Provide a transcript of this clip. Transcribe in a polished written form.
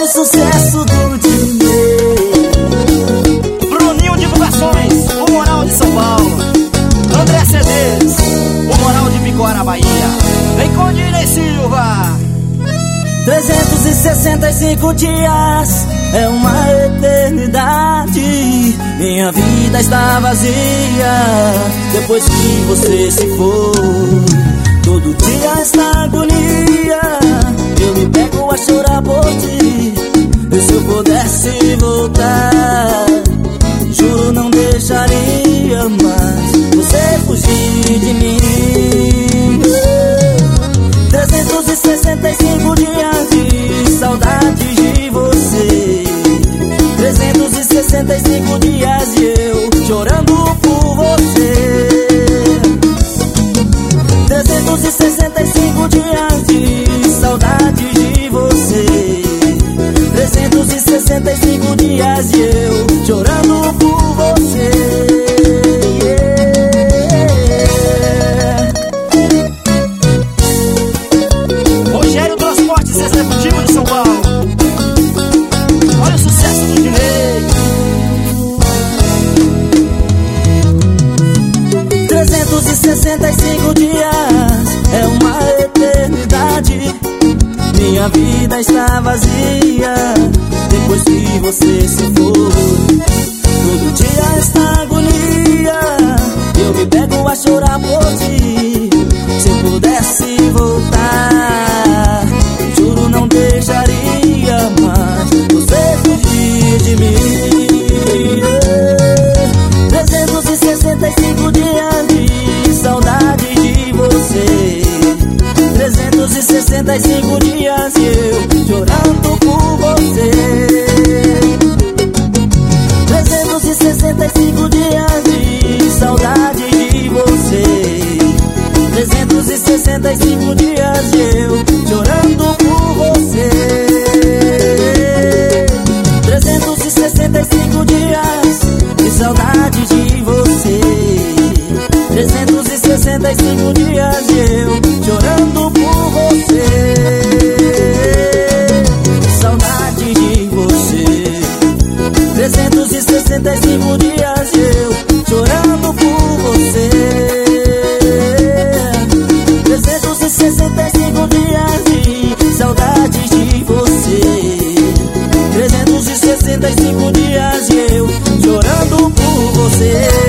o sucesso do Dinei. Bruninho Divulgações, o Moral de São Paulo. André CDs, o Moral de Bicoara, Bahia. Vem com Dinei Silva. 365 dias é uma eternidade. Minha vida está vazia depois que você se for. Todo dia esta agonia, eu me pego a chorar por ti. E se eu pudesse voltar, juro não deixaria mais você fugir de mim. 365 dias de saudade de você. 365 dias e eu chorando por você. 365 dias de saudade de você. 365 dias e eu chorando por você. Rogério Transportes Executivo de São Paulo. Olha o sucesso do Dinei. 365 dias é uma eternidade. Minha vida está vazia depois que você se foi. Todo dia esta agonia, eu me pego a chorar por ti. Se eu pudesse voltar, juro não deixaria mais você fugir de mim. 365 dias de saudade de você. 365 dias e eu chorando por você. 365 dias de saudade de você. 365 dias e eu chorando por você. 365 dias de saudade de você. 365 dias e eu chorando por você. Saudade de você. 365 dias e eu chorando por você. 365 dias de saudade de você. 365 dias e eu chorando por você.